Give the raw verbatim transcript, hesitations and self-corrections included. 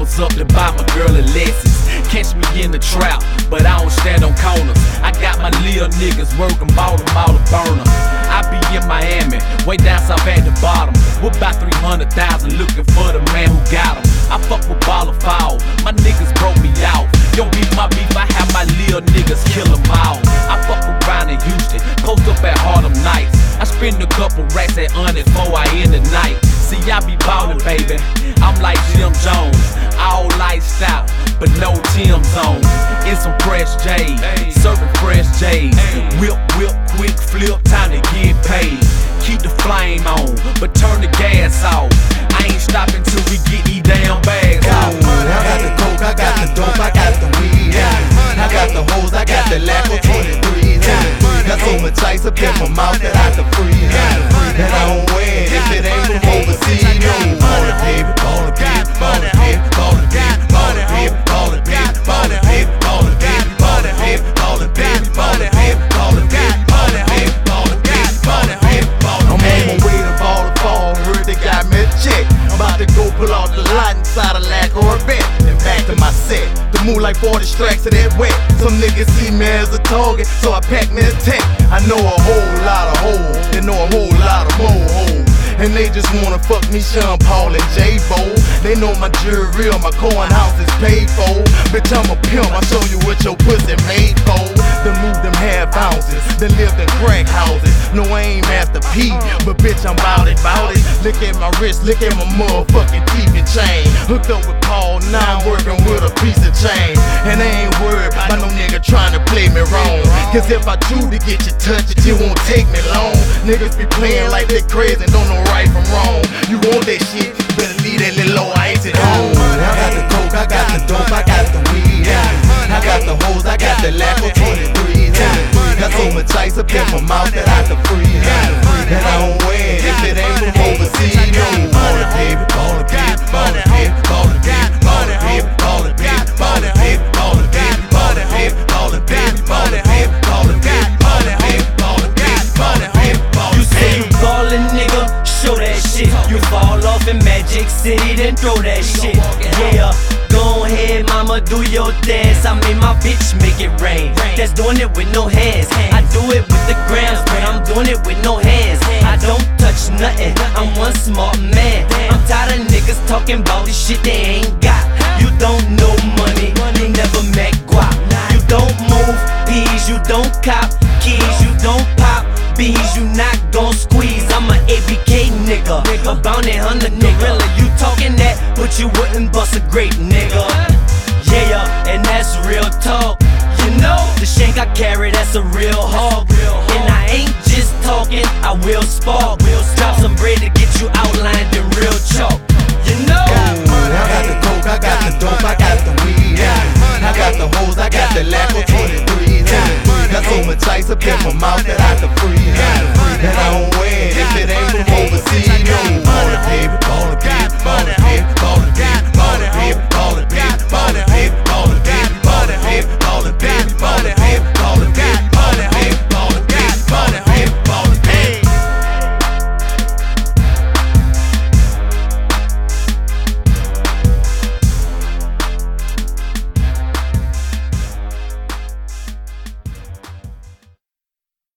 was up to buy my girl a Lexus. Catch me in the trap, but I don't stand on corners. I got my little niggas working Baltimore to burner. I be in Miami, way down south at the bottom. With about three hundred thousand looking for the man who got 'em. I fuck with ball of foul, my niggas broke me out. Don't beef my beef, I have my little niggas kill 'em all. I fuck around in Houston, post up at Harlem Nights. I spend a couple racks at Onyx before I end the night. See, I be ballin', baby, I'm like Jim Jones. All lifestyle, but no Tim's on. In some fresh J's, serving fresh J's. Whip, whip, quick flip, time to get paid. Keep the flame on, but turn the gas off. I ain't stopping till we get these damn bags out. I got the coke, I got the dope, I got the weed. I got the hoes, I got the lack of twenty-threes. Got so much ice up in my mouth that I can freeze. And I don't win if it ain't from overseas. No, ballin' baby, ballin' baby, ballin' baby, ballin' baby, ballin' baby, ballin' baby, ballin' baby, ballin' baby, ballin' baby, ballin' baby, ballin' baby, ballin' baby, ballin' baby, ballin' baby, ballin' baby, ballin' I'm on my way to ball to fall. Heard they got me a check. About to go pull out the lot inside a lack or a bet. Then back to my set. The move like forty strikes of that wet. Some niggas see me as a target, so I pack me a tech. I know a whole lot of hoes, they know a whole lot of more hoes. And they just wanna fuck me, Sean Paul and J-Bo. They know my jewelry real, my coin house is paid for. Bitch, I'm a pimp, I show you what your pussy made for. Then move them half ounces, then lived in crack houses. No, I ain't Master P, but bitch, I'm bout it, bout it. Look at my wrist, look at my motherfucking teeth and chain. Hooked up with Paul, now I'm working with a piece of chain. And I ain't worried about no nigga trying to play me wrong. Cause if I choose to get you touched, it won't take me long. Niggas be playing like they crazy and don't know right from wrong. You want that shit, better leave that little low ice at home. I got the coke, I got the dope, I got the weed. I got the hoes, I got the lack of twenty-threes. Got so much ice up in my mouth that I can freeze. And I don't win if it ain't from overseas. No, ballin' baby, ballin' baby, ballin' baby, ballin' baby, ballin' baby, ballin' baby, ballin' baby, ballin' baby, ballin' baby, ballin' baby, ballin' baby, ballin' baby, ballin' baby, ballin' baby, ballin' baby, ballin' You say you ballin', nigga, show that shit. You fall off in Magic City, then throw that shit. Yeah, go ahead, mama, do your dance. I made my bitch make it rain. That's doing it with no hands. I do it with the grams, but I'm doing it with no hands. I don't touch nothing, I'm one smart man. I'm tired of niggas talking about this shit they ain't got. You don't know money, you never met guap. You don't move peas, you don't cop keys, you don't pop bees, you not gon' squeeze. I'm a A B K nigga, a bounty hunter nigga. You talking that, but you wouldn't bust a great nigga. Yeah, and that's real talk. You know, the shank I carry, that's a real hog. And I ain't just talking, I will spark.